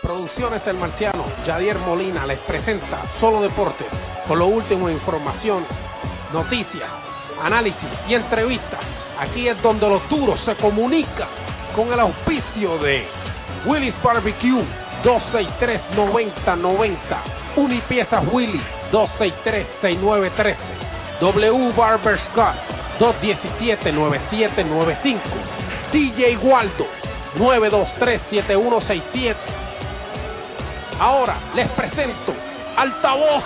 Producciones El Marciano, Yadier Molina les presenta Solo Deportes, con lo último en información, noticias, análisis y entrevistas. Aquí es donde los duros se comunican, con el auspicio de Willy's Barbecue, 263-9090, Unipiezas Willy, 263-6913, W Barber Scott, 217-9795, DJ Waldo, 923-7167. Ahora les presento Altavoz.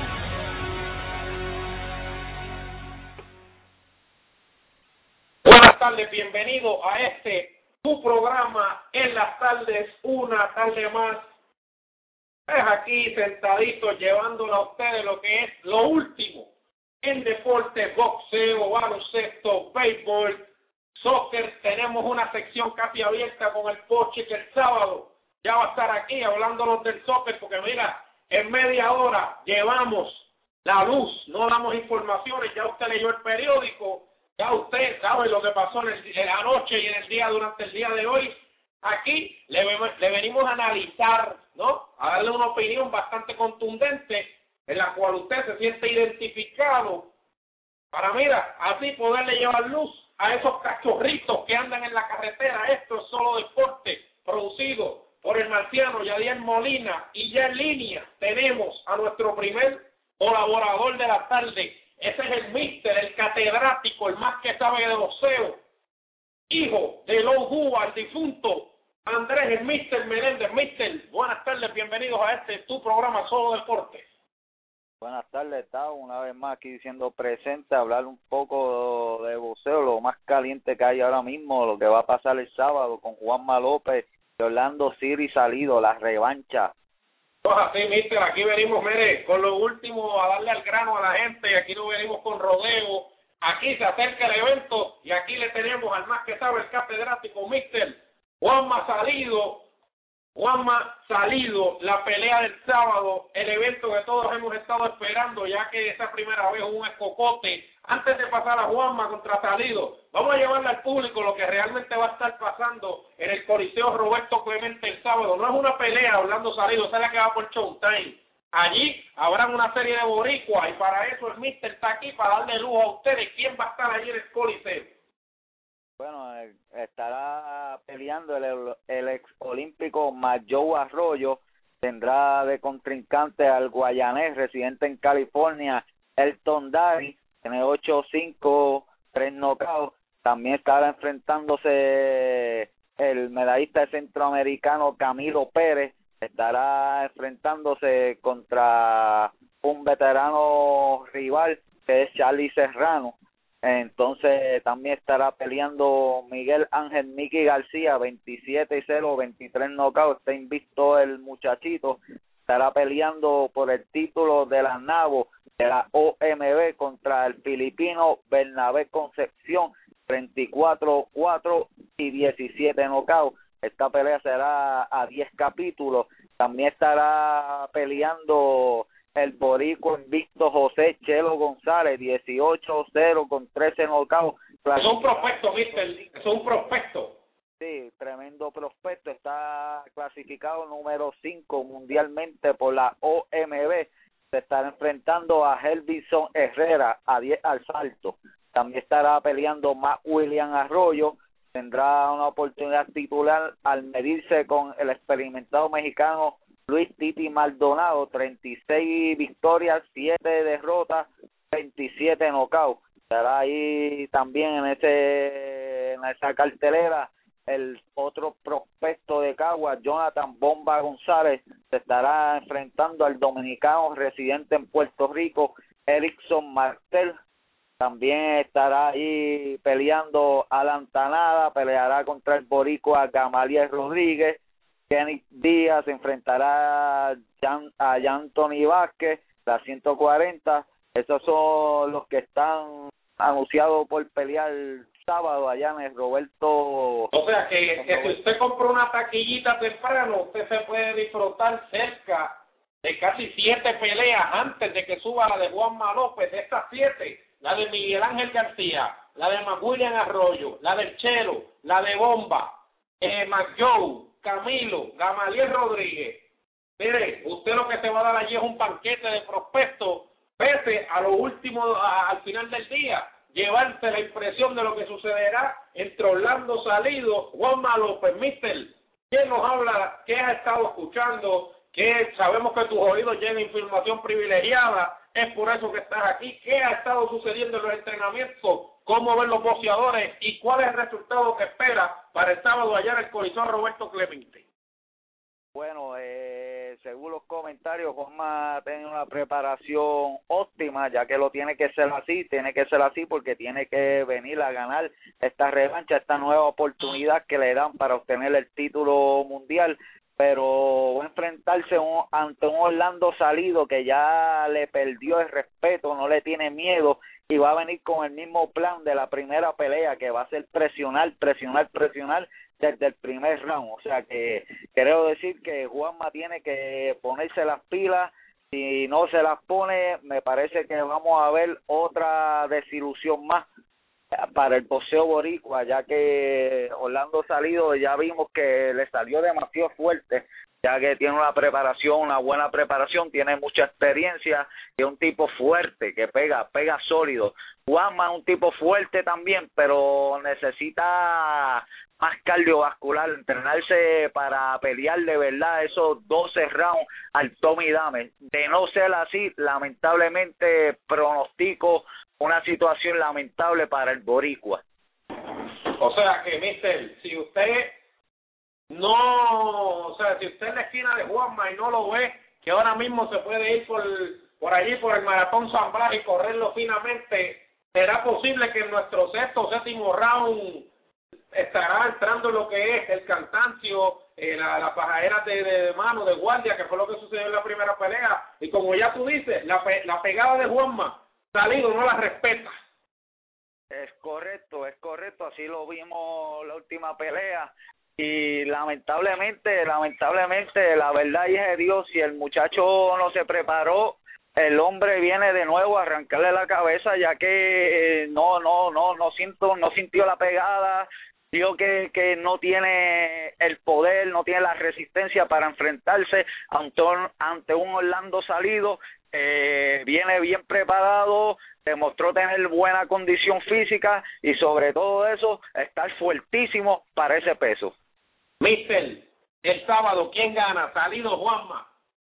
Buenas tardes, bienvenido a tu programa en las tardes, una tarde más. Es aquí sentadito llevándole a ustedes lo que es lo último en deporte, boxeo, baloncesto, béisbol, soccer. Tenemos una sección casi abierta con el Poche que el sábado ya va a estar aquí hablándonos del soccer, porque mira, en media hora llevamos la luz, no damos informaciones. Ya usted leyó el periódico, ya usted sabe lo que pasó en la noche y en el día, durante el día de hoy. Aquí le venimos a analizar, ¿no? A darle una opinión bastante contundente en la cual usted se siente identificado para, mira, así poderle llevar luz a esos cachorritos que andan en la carretera. Esto es Solo Deporte, producido por el Marciano, Yadier Molina, y ya en línea tenemos a nuestro primer colaborador de la tarde. Ese es el míster, el catedrático, el más que sabe de boxeo, hijo de Lou el difunto Andrés, el míster Meléndez. Míster, buenas tardes, bienvenidos a tu programa Solo Deporte. Buenas tardes, Tao, una vez más aquí siendo presente, hablar un poco de boxeo, lo más caliente que hay ahora mismo, lo que va a pasar el sábado con Juanma López y Orlando Siri Salido, la revancha. Pues así, míster, aquí venimos, mire, con lo último a darle al grano a la gente, y aquí no venimos con rodeo. Aquí se acerca el evento y aquí le tenemos al más que sabe, el catedrático, míster Juanma Salido, la pelea del sábado, el evento que todos hemos estado esperando, ya que esa primera vez hubo un escocote. Antes de pasar a Juanma contra Salido, vamos a llevarle al público lo que realmente va a estar pasando en el Coliseo Roberto Clemente el sábado. No es una pelea Orlando Salido, esa es la que va por Showtime. Allí habrán una serie de boricuas y para eso el míster está aquí, para darle lujo a ustedes. ¿Quién va a estar allí en el Coliseo? Bueno, estará peleando el ex olímpico Joe Arroyo, tendrá de contrincante al guayanés residente en California, Elton Dari, tiene 8-5, 3 knockouts. También estará enfrentándose el medallista centroamericano Camilo Pérez, estará enfrentándose contra un veterano rival que es Charlie Serrano. Entonces también estará peleando Miguel Ángel Mickey García, 27-0, 23 knockouts, está invicto el muchachito. Estará peleando por el título de la NABO de la OMB contra el filipino Bernabé Concepción, 34-4 y 17 knockouts. Esta pelea será a 10 capítulos. También estará peleando el boricua invicto José Chelo González, 18-0 con 13 knockouts. Es un prospecto, mister, es un prospecto. Sí, tremendo prospecto. Está clasificado número 5 mundialmente por la OMB. Se estará enfrentando a Helvison Herrera a 10 al salto. También estará peleando Matt William Arroyo. Tendrá una oportunidad titular al medirse con el experimentado mexicano Luis Titi Maldonado, 36 victorias, 7 derrotas, 27 knockouts. Estará ahí también en esa cartelera el otro prospecto de Caguas, Jonathan Bomba González, se estará enfrentando al dominicano residente en Puerto Rico, Erickson Martel. También estará ahí peleando Alan Tanada, peleará contra el boricua Gamaliel Rodríguez. Kenny Díaz enfrentará a Anthony Vázquez, la 140. Esos son los que están anunciados por pelear el sábado allá en el Roberto. O sea que si usted compra una taquillita temprano, usted se puede disfrutar cerca de casi 7 peleas antes de que suba la de Juanma López. De estas 7, la de Miguel Ángel García, la de William Arroyo, la del Chelo, la de Bomba, McJoe, Camilo Gamaliel Rodríguez. Mire, usted lo que se va a dar allí es un banquete de prospectos, pese a lo último, al final del día, llevarse la impresión de lo que sucederá entre Orlando Salido, Juanma López. Mister, ¿quién nos habla? ¿Qué has estado escuchando? Que sabemos que tus oídos llegan información privilegiada, es por eso que estás aquí. ¿Qué ha estado sucediendo en los entrenamientos? ¿Cómo ven los boxeadores? ¿Y cuál es el resultado que espera para el sábado allá en el Coliseo Roberto Clemente? Bueno, según los comentarios, Juanma ha tenido una preparación óptima, ya que lo tiene que ser así porque tiene que venir a ganar esta revancha, esta nueva oportunidad que le dan para obtener el título mundial, pero va a enfrentarse ante un Orlando Salido que ya le perdió el respeto, no le tiene miedo y va a venir con el mismo plan de la primera pelea, que va a ser presionar desde el primer round. O sea que quiero decir que Juanma tiene que ponerse las pilas. Si no se las pone, me parece que vamos a ver otra desilusión más para el boxeo boricua, ya que Orlando Salido ya vimos que le salió demasiado fuerte, ya que tiene una buena preparación, tiene mucha experiencia y es un tipo fuerte que pega sólido. Juanma es un tipo fuerte también, pero necesita más cardiovascular, entrenarse para pelear de verdad esos 12 rounds al Tommy Dame. De no ser así, lamentablemente pronostico una situación lamentable para el boricua. O sea que, mister, si usted en la esquina de Juanma y no lo ve, que ahora mismo se puede ir por allí, por el Maratón San Blas y correrlo finamente, ¿será posible que en nuestro séptimo round estará entrando lo que es el cansancio, la pajadera de mano, de guardia, que fue lo que sucedió en la primera pelea? Y como ya tú dices, la pegada de Juanma Salido no la respeta. Es correcto, así lo vimos la última pelea. Y lamentablemente, la verdad, hija de Dios, si el muchacho no se preparó, el hombre viene de nuevo a arrancarle la cabeza, ya que no sintió la pegada, vio que no tiene el poder, no tiene la resistencia para enfrentarse ante un Orlando Salido. Viene bien preparado, demostró tener buena condición física y sobre todo eso, estar fuertísimo para ese peso. Mister, el sábado, ¿quién gana? ¿Salido, Juanma?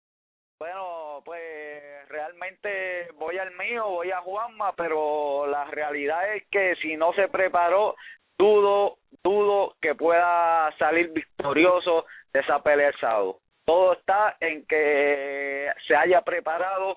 Bueno, pues realmente voy a Juanma, pero la realidad es que si no se preparó, dudo que pueda salir victorioso de esa pelea el sábado. Todo está en que se haya preparado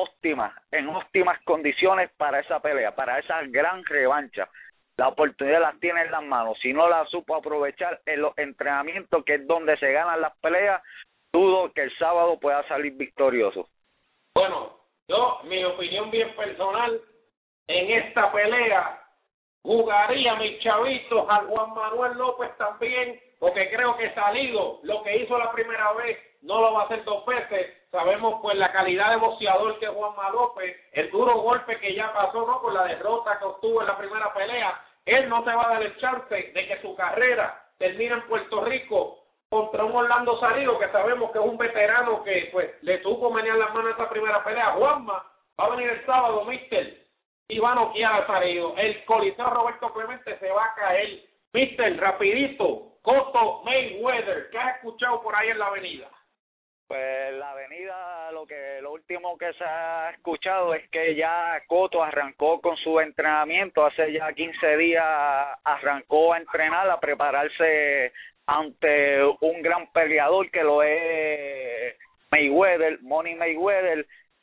en óptimas condiciones para esa pelea, para esa gran revancha. La oportunidad la tiene en las manos. Si no la supo aprovechar en los entrenamientos, que es donde se ganan las peleas, dudo que el sábado pueda salir victorioso. Bueno, mi opinión bien personal, en esta pelea jugaría mis chavitos al Juan Manuel López también, porque creo que Salido, lo que hizo la primera vez, no lo va a hacer dos veces. Sabemos pues la calidad de boxeador que es Juanma López, el duro golpe que ya pasó, ¿no?, con la derrota que obtuvo en la primera pelea. Él no se va a dar el chance de que su carrera termine en Puerto Rico contra un Orlando Salido, que sabemos que es un veterano que pues le tuvo menear las manos en esta primera pelea. Juanma va a venir el sábado, mister, y va a noquear a Salido. El Coliseo Roberto Clemente se va a caer. Mister, rapidito, Cotto Mayweather, ¿qué has escuchado por ahí en la avenida? Pues la avenida, lo último que se ha escuchado es que ya Cotto arrancó con su entrenamiento, hace ya 15 días arrancó a entrenar, a prepararse ante un gran peleador que lo es Mayweather, Money Mayweather,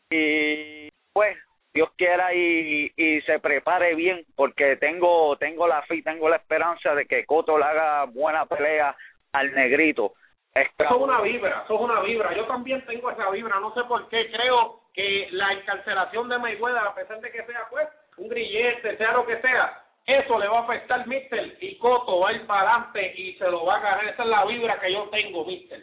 y pues Dios quiera y se prepare bien, porque tengo la fe y tengo la esperanza de que Cotto le haga buena pelea al negrito. Eso es una vibra. Yo también tengo esa vibra, no sé por qué. Creo que la encarcelación de Mayweather, a pesar de que sea pues un grillete, sea lo que sea, eso le va a afectar, mister, y Cotto va a ir para adelante y se lo va a ganar. Esa es la vibra que yo tengo, mister.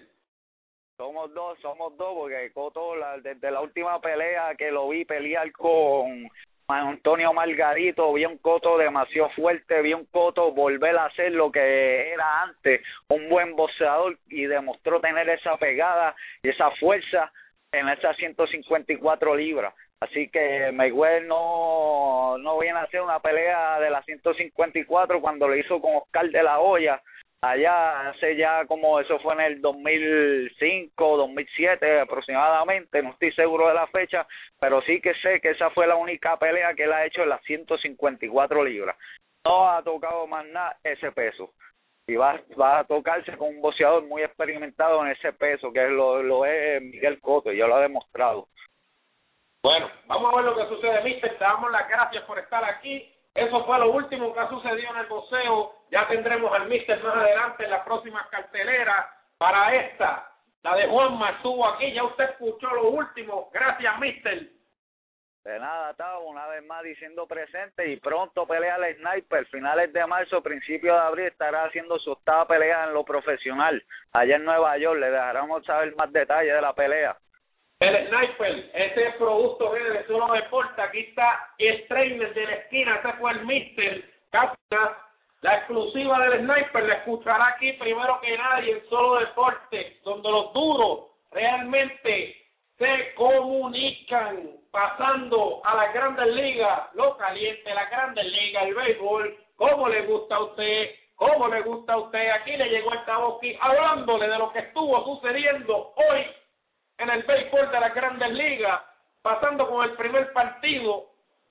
Somos dos, porque Cotto, desde la última pelea que lo vi pelear con Antonio Margarito, vi un Cotto demasiado fuerte, vi un Cotto volver a ser lo que era antes, un buen boxeador, y demostró tener esa pegada y esa fuerza en esas 154 libras. Así que Mayweather no viene a hacer una pelea de las 154 cuando lo hizo con Oscar de la Hoya allá hace ya, como eso fue en el 2005, 2007 aproximadamente, no estoy seguro de la fecha, pero sí que sé que esa fue la única pelea que él ha hecho en las 154 libras. No ha tocado más nada ese peso. Y va a tocarse con un boxeador muy experimentado en ese peso, que lo es Miguel Cotto, y ya lo ha demostrado. Bueno, vamos a ver lo que sucede, mister. Te damos las gracias por estar aquí. Eso fue lo último que ha sucedido en el boxeo. Ya tendremos al mister más adelante en las próximas carteleras. Para esta, la de Juanma estuvo aquí. Ya usted escuchó lo último. Gracias, mister. De nada, Tavo, una vez más diciendo presente, y pronto pelea el Sniper. Finales de marzo, principios de abril estará haciendo su octava pelea en lo profesional allá en Nueva York. Le dejaremos saber más detalles de la pelea. El Sniper, ese producto viene de Solo Deporte. Aquí está el trainer de la esquina, ese fue el mister Cáceres. La exclusiva del Sniper la escuchará aquí primero que nadie en Solo Deporte, donde los duros realmente se comunican, pasando a las grandes ligas, lo caliente, las grandes ligas, el béisbol, como le gusta a usted, como le gusta a usted. Aquí le llegó esta voz aquí, hablándole de lo que estuvo sucediendo hoy en el béisbol de las grandes ligas, pasando con el primer partido.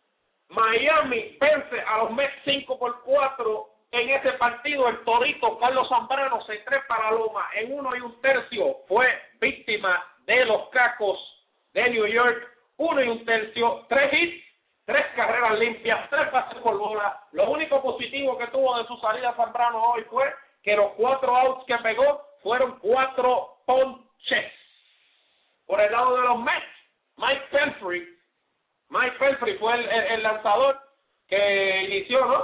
Miami vence a los Mets 5-4. En ese partido el torito Carlos Zambrano se trepa a la loma en 1 1/3. Fue víctima de los Cacos de New York. 1 1/3, 3 hits, 3 carreras limpias, 3 bases por bola. Lo único positivo que tuvo de su salida Zambrano hoy fue que los 4 outs que pegó fueron 4 ponches. Por el lado de los Mets, Mike Pelfrey fue el lanzador que inició, ¿no?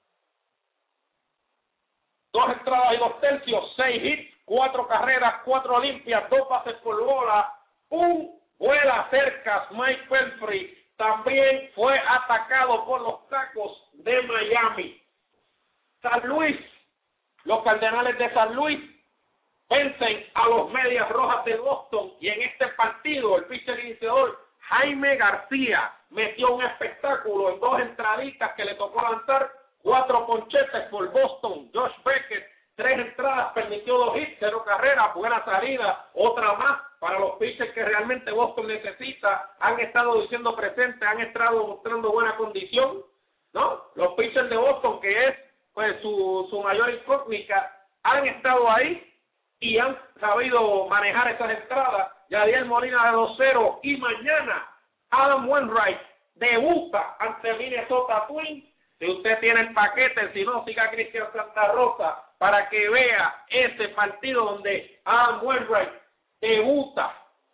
2 entradas y 2 tercios, 6 hits, 4 carreras, 4 limpias, 2 bases por bola, un vuela cercas. Mike Pelfrey también fue atacado por los Cacos de Miami. San Luis, los Cardenales de San Luis vencen a los Medias Rojas de Boston, y en este partido el pitcher iniciador Jaime García metió un espectáculo en 2 entraditas que le tocó lanzar, 4 ponchetes por Boston. Josh Beckett, 3 entradas, permitió 2 hits, 0 carreras, buena salida, otra más para los pitchers que realmente Boston necesita. Han estado diciendo presente, han estado mostrando buena condición, ¿no? Los pitchers de Boston, que es pues su mayor incógnita, han estado ahí y han sabido manejar esas entradas. Yadier Molina de 2-0, y mañana Adam Wainwright debuta ante Minnesota Twins. Si usted tiene el paquete, si no, siga a Cristian Santa Rosa para que vea ese partido donde Adam Wainwright debuta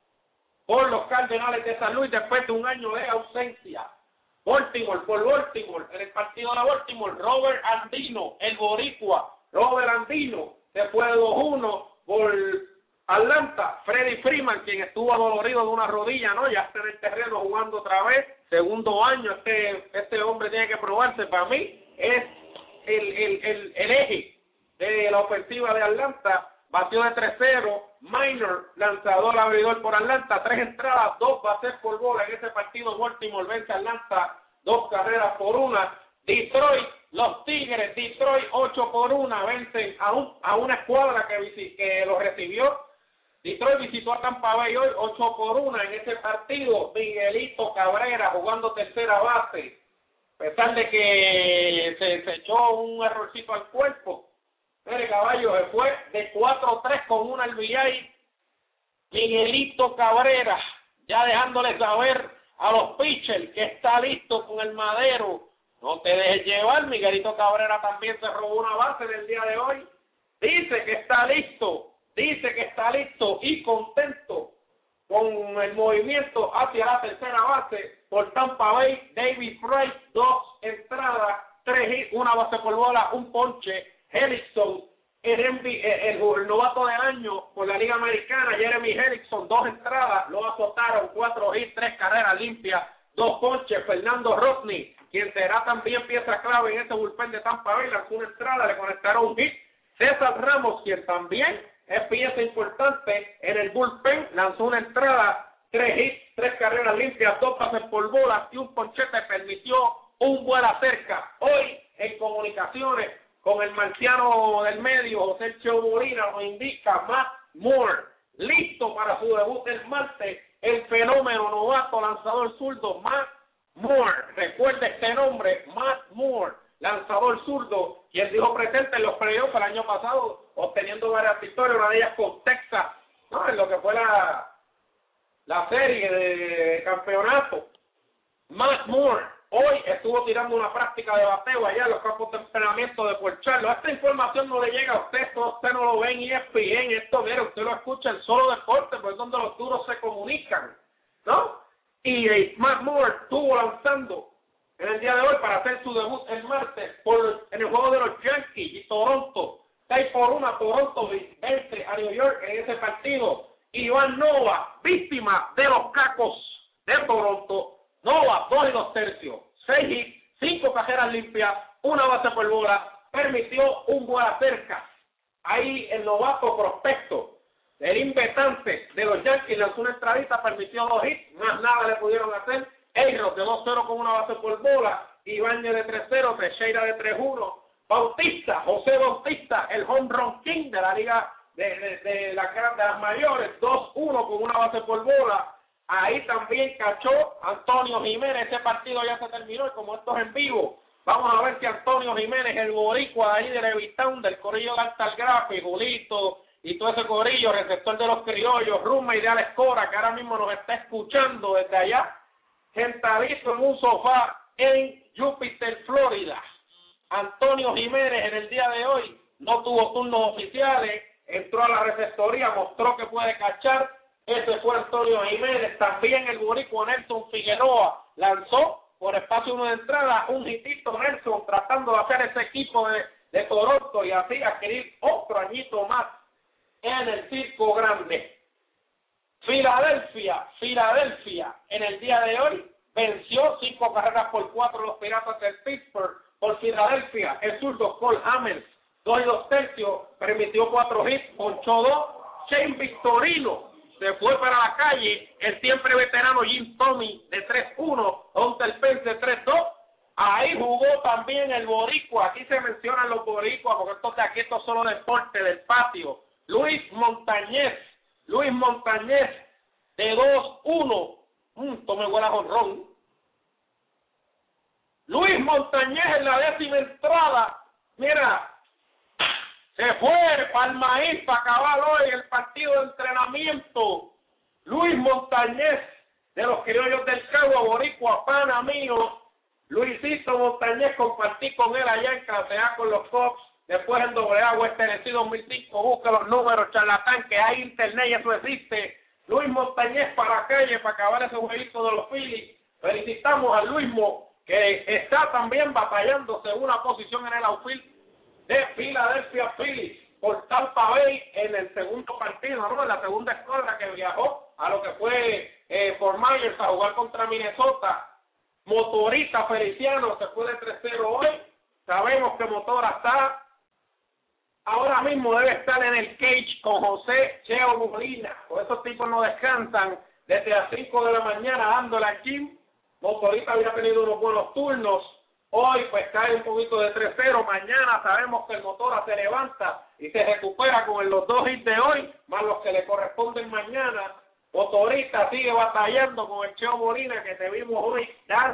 por los Cardenales de San Luis después de un año de ausencia. Baltimore, en el partido de Baltimore, Robert Andino, el boricua, Robert Andino, se fue 2-1 por Atlanta. Freddie Freeman, quien estuvo adolorido de una rodilla, ¿no? Ya está en el terreno jugando otra vez, segundo año. Este hombre tiene que probarse. Para mí es el eje de la ofensiva de Atlanta. Batió de 3-0, Minor, lanzador abridor por Atlanta, 3 entradas, 2 bases por bola. En ese partido Baltimore vence a Atlanta 2 carreras por 1. Detroit, los Tigres, Detroit 8-1, vencen a una escuadra que lo recibió. Detroit visitó a Tampa Bay hoy 8-1 en ese partido. Miguelito Cabrera jugando tercera base, a pesar de que se echó un errorcito al cuerpo. Mire, caballo, se fue de 4-3 con una RBI. Miguelito Cabrera, ya dejándole saber a los pitchers que está listo con el madero. No te dejes llevar. Miguelito Cabrera también se robó una base en el día de hoy. Dice que está listo y contento con el movimiento hacia la tercera base por Tampa Bay. David Price, 2 entradas, 3 hits, 1 base por bola, 1 ponche. Hellickson, el novato del año por la Liga Americana, Jeremy Hellickson, 2 entradas, lo azotaron, 4 hits, 3 carreras limpias, 2 ponches. Fernando Rodney, quien será también pieza clave en ese bullpen de Tampa Bay, lanzó una entrada, le conectaron un hit. César Ramos, quien también es pieza importante en el bullpen, lanzó una entrada, 3 hits, 3 carreras limpias, 2 bases por bolas y un ponchete, permitió un vuela cerca. Hoy en comunicaciones con el marciano del medio, José Cheo Molina, nos indica Matt Moore, listo para su debut el martes, el fenómeno novato lanzador zurdo Matt Moore. Recuerde este nombre, Matt Moore, lanzador zurdo, quien dijo presente en los playoffs el año pasado, obteniendo varias victorias, una de ellas con Texas, ¿no? En lo que fue la serie de campeonato. Matt Moore hoy estuvo tirando una práctica de bateo allá en los campos de entrenamiento de Port Charles. Esta información no le llega a usted, esto usted no lo ve en ESPN, esto mire, usted lo escucha en Solo Deporte, pues es donde los duros se comunican, ¿no? Y Matt Moore estuvo lanzando en el día de hoy para hacer su debut el martes en el juego de los Yankees y Toronto. 6-1, Toronto vence a New York en ese partido. Iván Nova, víctima de los Cacos de Toronto. Nova, 2 2/3, 6 hits, 5 carreras limpias, 1 base por bola, permitió un bola cerca. Ahí el novato prospecto, el invetante de los Yankees, lanzó una entradita, permitió 2 hits, más nada le pudieron hacer. Eiros de 2-0 con 1 base por bola, Ibáñez de 3-0, Teixeira de 3-1, Bautista, José Bautista, el home run king de la liga de las mayores, 2-1 con 1 base por bola. Ahí también cachó Antonio Jiménez. Ese partido ya se terminó y como esto es en vivo, vamos a ver si Antonio Jiménez, el boricua ahí de Levitown, del corillo de Altagrafe, Julito y todo ese corillo, receptor de los criollos, roommate de Alex Cora, que ahora mismo nos está escuchando desde allá, sentadito en un sofá en Júpiter, Florida. Antonio Jiménez en el día de hoy no tuvo turnos oficiales, entró a la receptoría, mostró que puede cachar. Ese fue Antonio Jiménez. También el boricua Nelson Figueroa lanzó por espacio 1 de entrada un hitito. Nelson tratando de hacer ese equipo de Toronto y así adquirir otro añito más en el circo grande. Filadelfia en el día de hoy venció 5 carreras por 4 los Piratas del Pittsburgh. Por Filadelfia, el zurdo Cole Hamels, 2 2/3, permitió 4 hits, ponchó 2. Shane Victorino se fue para la calle, el siempre veterano Jim Tomey de 3-1, Hunter Pence de 3-2. Ahí jugó también el boricua, aquí se mencionan los boricuas porque estos son solo deporte del patio. Luis Montañez de 2-1, tome buena jonrón. Luis Montañez en la 10ª entrada, mira, se fue para el maíz para acabar hoy el partido de entrenamiento. Luis Montañez, de los criollos del Cagua, boricua, pana mío. Luisito Montañez, compartí con él allá en Caseá con los Cops. Después en AA West Tennessee 2005, busca los números, charlatán, que hay internet y eso existe. Luis Montañez para la calle para acabar ese jueguito de los Phillies. Felicitamos a Luismo, que está también batallándose una posición en el outfield de Philadelphia Phillies por Tampa Bay en el segundo partido, ¿no? En la segunda escuadra que viajó a lo que fue Fort Myers a jugar contra Minnesota. Motorita Feliciano se fue de 3-0 hoy. Sabemos que Motora está ahora mismo, debe estar en el cage con José Cheo Molina. Por esos tipos no descansan desde las 5 de la mañana dándole al gym. Motorita había tenido unos buenos turnos. Hoy pues cae un poquito de 3-0. Mañana sabemos que el Motora se levanta y se recupera con los 2 hits de hoy, más los que le corresponden mañana. Motorista sigue batallando con el Cheo Molina, que te vimos hoy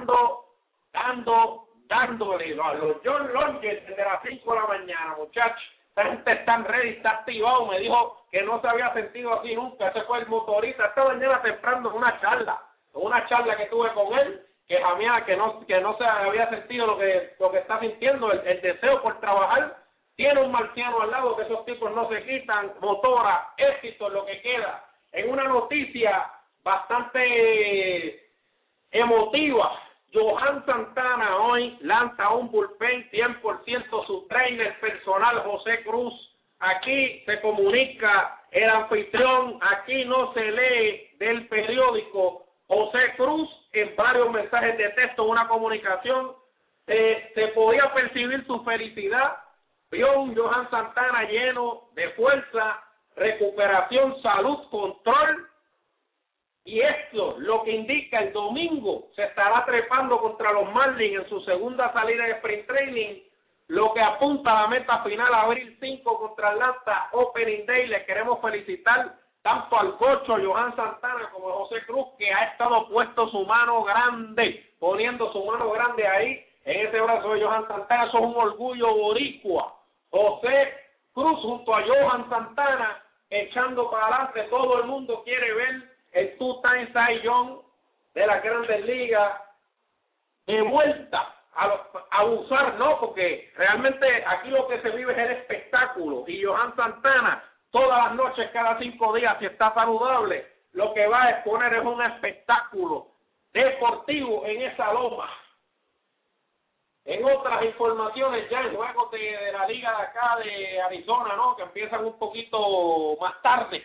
dándole a los John Longers desde las 5 de la mañana, muchachos. Esta gente está ready, está activado. Me dijo que no se había sentido así nunca. Ese fue el Motorista. Esta mañana temprano en una charla que tuve con él, que no se había sentido lo que está sintiendo, el deseo por trabajar. Tiene un marciano al lado que esos tipos no se quitan. Motora, éxito en lo que queda. En una noticia bastante emotiva, Johan Santana hoy lanza un bullpen 100% su trainer personal José Cruz. Aquí se comunica el anfitrión, aquí no se lee del periódico. José Cruz en varios mensajes de texto, una comunicación. Se podía percibir su felicidad. Vio un Johan Santana lleno de fuerza, recuperación, salud, control. Y esto lo que indica el domingo se estará trepando contra los Marlins en su segunda salida de sprint training, lo que apunta a la meta final abril 5 contra Atlanta Opening Day. Le queremos felicitar tanto al cocho Johan Santana como a José Cruz, que ha estado puesto su mano grande, poniendo su mano grande ahí en ese brazo de Johan Santana. Eso es un orgullo boricua. José Cruz junto a Johan Santana echando para adelante. Todo el mundo quiere ver el two-time Cy Young de las Grandes Ligas de vuelta a usar, ¿no? Porque realmente aquí lo que se vive es el espectáculo, y Johan Santana todas las noches, cada 5 días, si está saludable, lo que va a exponer es un espectáculo deportivo en esa loma. En otras informaciones, ya en juegos de la liga de acá de Arizona, ¿no? Que empiezan un poquito más tarde.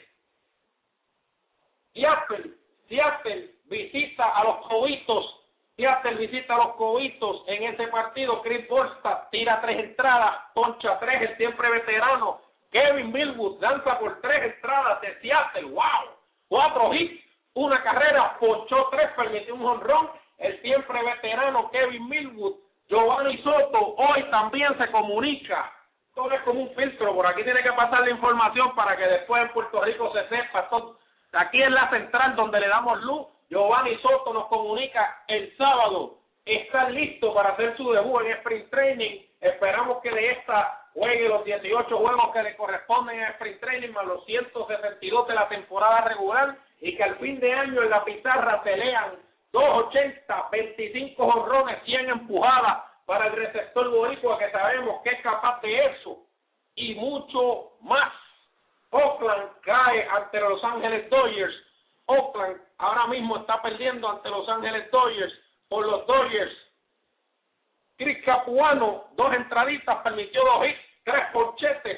Seattle visita a los Cobitos. Seattle visita a los Cobitos en ese partido. Chris Borstad tira 3 entradas, poncha 3, el siempre veterano. Kevin Millwood lanza por 3 entradas de Seattle. ¡Wow! 4 hits, 1 carrera, ponchó 3, permitió un jonrón. El siempre veterano Kevin Millwood. Giovanni Soto hoy también se comunica. Todo es como un filtro. Por aquí tiene que pasar la información para que después en Puerto Rico se sepa. Aquí en la central donde le damos luz, Giovanni Soto nos comunica el sábado. Está listo para hacer su debut en Sprint Training. Esperamos que de esta juegue los 18 juegos que le corresponden a Sprint Training más los 162 de la temporada regular, y que al fin de año en la pizarra se lean 280, 25 jonrones, 100 empujadas para el receptor boricua, que sabemos que es capaz de eso y mucho más. Oakland cae ante los Los Angeles Dodgers. Oakland ahora mismo está perdiendo ante Los Angeles Dodgers por los Dodgers. Chris Capuano, 2 entraditas, permitió 2 hits, 3 ponchetes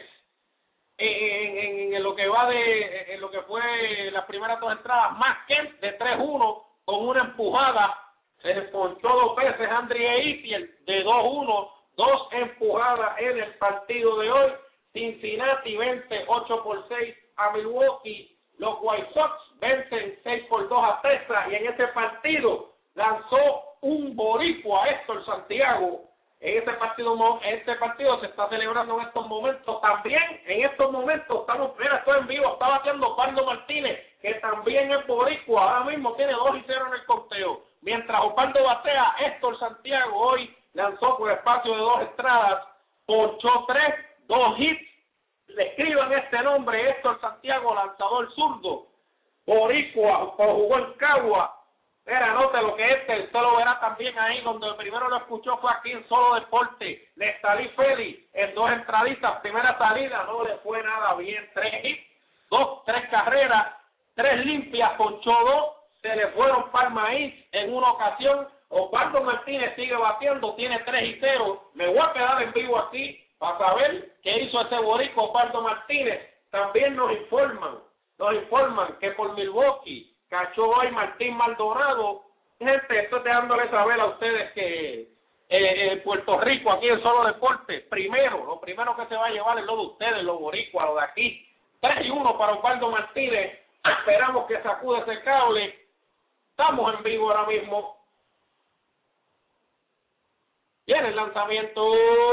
en lo que va en lo que fue las primeras 2 entradas. Más Kemp de 3-1 con una empujada. Se ponchó 2 veces André Itiel de 2-1, 2 empujadas en el partido de hoy. Cincinnati vence 8-6 a Milwaukee. Los White Sox vencen 6-2 a Texas, y en ese partido lanzó un boricua, Héctor Santiago. Este partido se está celebrando en estos momentos. También en estos momentos estoy en vivo, está bateando Osvaldo Martínez, que también es boricua. Ahora mismo tiene 2-0 en el conteo. Mientras Osvaldo batea, Héctor Santiago hoy lanzó por espacio de 2 entradas, ponchó 3, 2 hits. Le escriban este nombre: Héctor Santiago, lanzador zurdo, boricua, jugó en Cagua. Anote lo que es, usted lo verá también ahí, donde primero lo escuchó fue aquí en Solo Deporte. Nestalí Félix en 2 entraditas, primera salida, no le fue nada bien, 3 hits, 3 carreras, 3 limpias, ponchó 2, se le fueron para el maíz en una ocasión. Osvaldo Martínez sigue batiendo, tiene 3-0. Me voy a quedar en vivo aquí para saber qué hizo ese boricua Osvaldo Martínez. También nos informan que por Milwaukee cachó hoy Martín Maldonado. Gente, estoy dejándole saber a ustedes que Puerto Rico, aquí en Solo Deporte, lo primero que se va a llevar es lo de ustedes, los boricuas, lo de aquí. 3-1 para Osvaldo Martínez. Esperamos que sacude ese cable. Estamos en vivo ahora mismo. Viene el lanzamiento.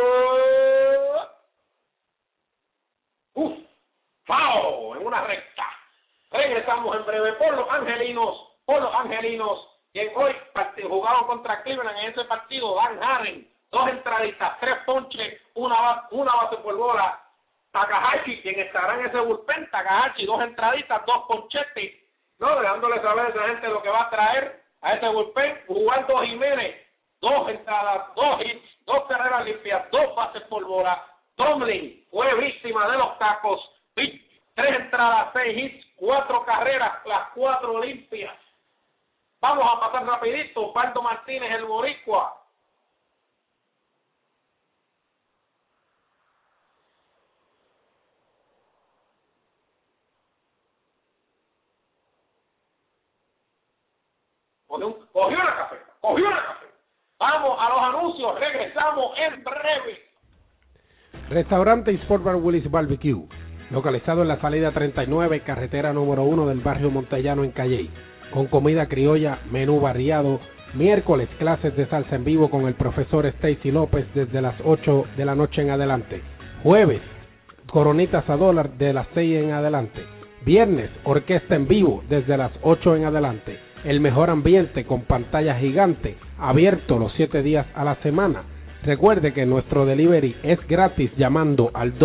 ¡Foul! En una recta. Regresamos en breve por los angelinos, quien hoy jugaron contra Cleveland. En ese partido, Dan Haren, 2 entraditas, 3 ponches, una base por bola. Takahashi, quien estará en ese bullpen, 2 entraditas, 2 ponchetes, no, dejándole saber a esa gente lo que va a traer a ese bullpen. Ubaldo Jiménez, 2 entradas, 2 hits, 2 carreras limpias, 2 bases por bola. Tomlin fue víctima de los tacos, 3 entradas, 6 hits, 4 carreras, las 4 limpias. Vamos a pasar rapidito. Osvaldo Martínez, el boricua. Cogió la cafeta. Vamos a los anuncios, regresamos en breve. Restaurante y Sport Bar Willy's Barbecue, localizado en la salida 39, carretera número 1 del barrio Montellano en Calley, con comida criolla, menú variado, miércoles clases de salsa en vivo con el profesor Stacy López desde las 8 de la noche en adelante, jueves coronitas a $1 de las 6 en adelante, viernes orquesta en vivo desde las 8 en adelante, el mejor ambiente con pantalla gigante, abierto los 7 días a la semana. Recuerde que nuestro delivery es gratis llamando al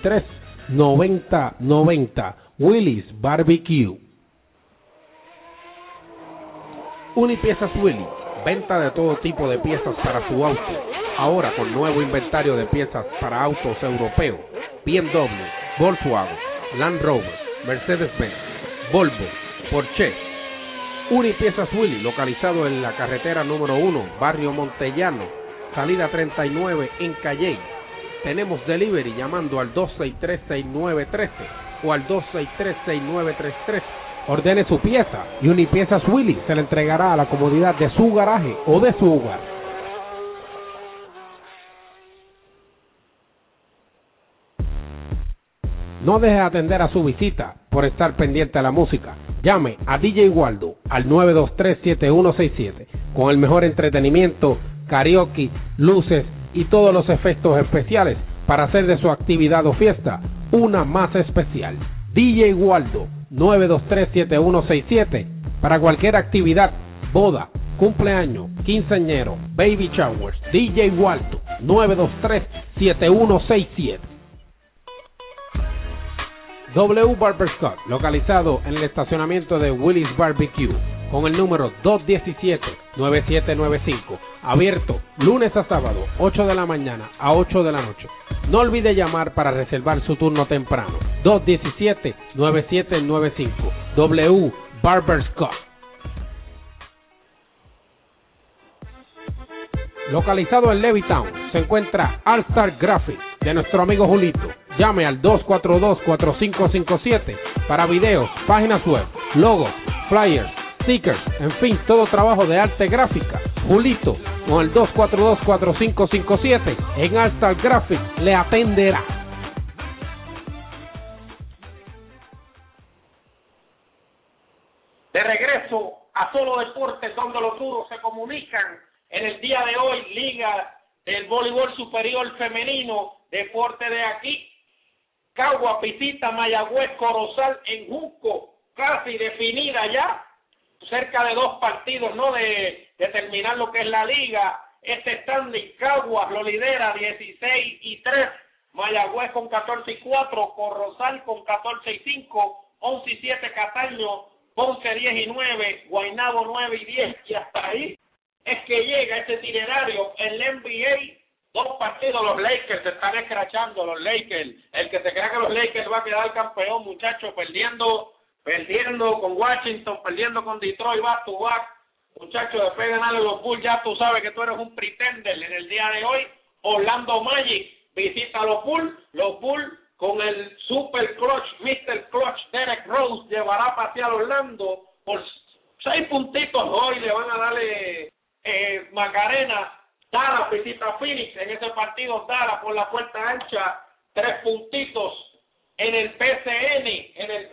263-9090 Willy's Barbecue. Unipiezas Willy, venta de todo tipo de piezas para su auto, ahora con nuevo inventario de piezas para autos europeos, BMW, Volkswagen, Land Rover, Mercedes-Benz, Volvo, Porsche. Unipiezas Willy, localizado en la carretera número 1, barrio Montellano, salida 39 en Calley. Tenemos delivery llamando al 263-6913 o al 263-6933. Ordene su pieza y Unipiezas Willy se le entregará a la comodidad de su garaje o de su hogar. No deje de atender a su visita por estar pendiente a la música. Llame a DJ Waldo al 923-7167 con el mejor entretenimiento, karaoke, luces y todos los efectos especiales para hacer de su actividad o fiesta una más especial. DJ Waldo 923-7167 para cualquier actividad, boda, cumpleaños, quinceañero, baby showers. DJ Waldo 923-7167. W Barber Scott, localizado en el estacionamiento de Willy's Barbecue, con el número 217-9795, abierto lunes a sábado, 8 de la mañana a 8 de la noche. No olvide llamar para reservar su turno temprano, 217-9795, W Barber Scott. Localizado en Levittown, se encuentra All Star Graphics de nuestro amigo Julito. Llame al 242-4557 para videos, páginas web, logos, flyers, stickers, en fin, todo trabajo de arte gráfica. Julito, con el 242-4557 en All Star Graphics le atenderá. De regreso a Solo Deportes, donde los duros se comunican. En el día de hoy, Liga del Voleibol Superior Femenino, deporte de aquí. Cagua visita Mayagüez Corozal en Junco, casi definida ya, cerca de 2 partidos, ¿no?, de terminar lo que es la liga. Este standing, Caguas lo lidera 16-3, Mayagüez con 14-4, Corozal con 14-5, 11-7 Cataño, Ponce 10-9, Guaynabo 9-10, y hasta ahí es que llega ese itinerario. En la NBA, 2 partidos, los Lakers se están escrachando, los Lakers. El que se crea que los Lakers va a quedar campeón, muchachos, perdiendo con Washington, perdiendo con Detroit, back to back. Muchachos, después de ganarle los Bulls, ya tú sabes que tú eres un pretender. En el día de hoy, Orlando Magic visita a los Bulls con el super clutch, Mr. Clutch, Derek Rose, llevará a pasear a Orlando por 6 puntitos hoy, le van a darle Macarena. Dallas visita a Phoenix, en ese partido Dallas por la puerta ancha, 3 puntitos. En el PCN,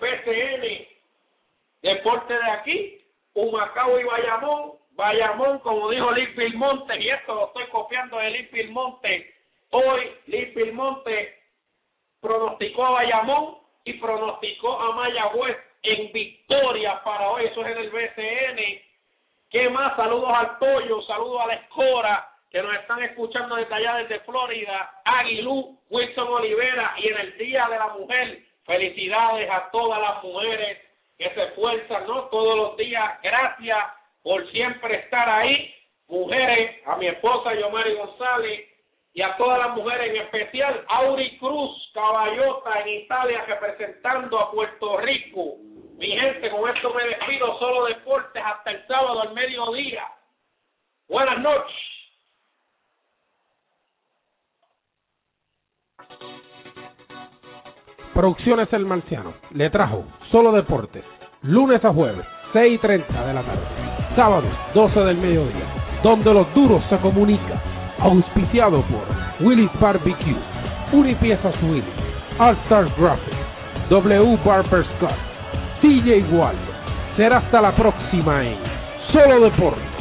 deporte de aquí, Humacao y Bayamón, como dijo Liz Pilmonte, y esto lo estoy copiando de Liz Pilmonte. Hoy Liz Pilmonte pronosticó a Bayamón y pronosticó a Mayagüez en victoria para hoy. Eso es en el BCN. ¿Qué más? Saludos al Pollo, saludos a la Escora, que nos están escuchando desde allá desde Florida, Aguilú, Wilson Olivera, y en el Día de la Mujer, felicidades a todas las mujeres que se esfuerzan, ¿no?, todos los días. Gracias por siempre estar ahí, mujeres, a mi esposa Yomari González, y a todas las mujeres, en especial Auri Cruz, caballota en Italia, representando a Puerto Rico. Mi gente, con esto me despido. Solo Deportes, hasta el sábado al mediodía. Buenas noches. Producciones El Marciano le trajo Solo Deportes, lunes a jueves, 6:30 de la tarde. sábados 12 del mediodía, donde los duros se comunican. Auspiciado por Willy's Barbecue, Unipiezas Willy, All Stars Graphics, W. Barber Scott, CJ Wall. Será hasta la próxima en Solo Deportes.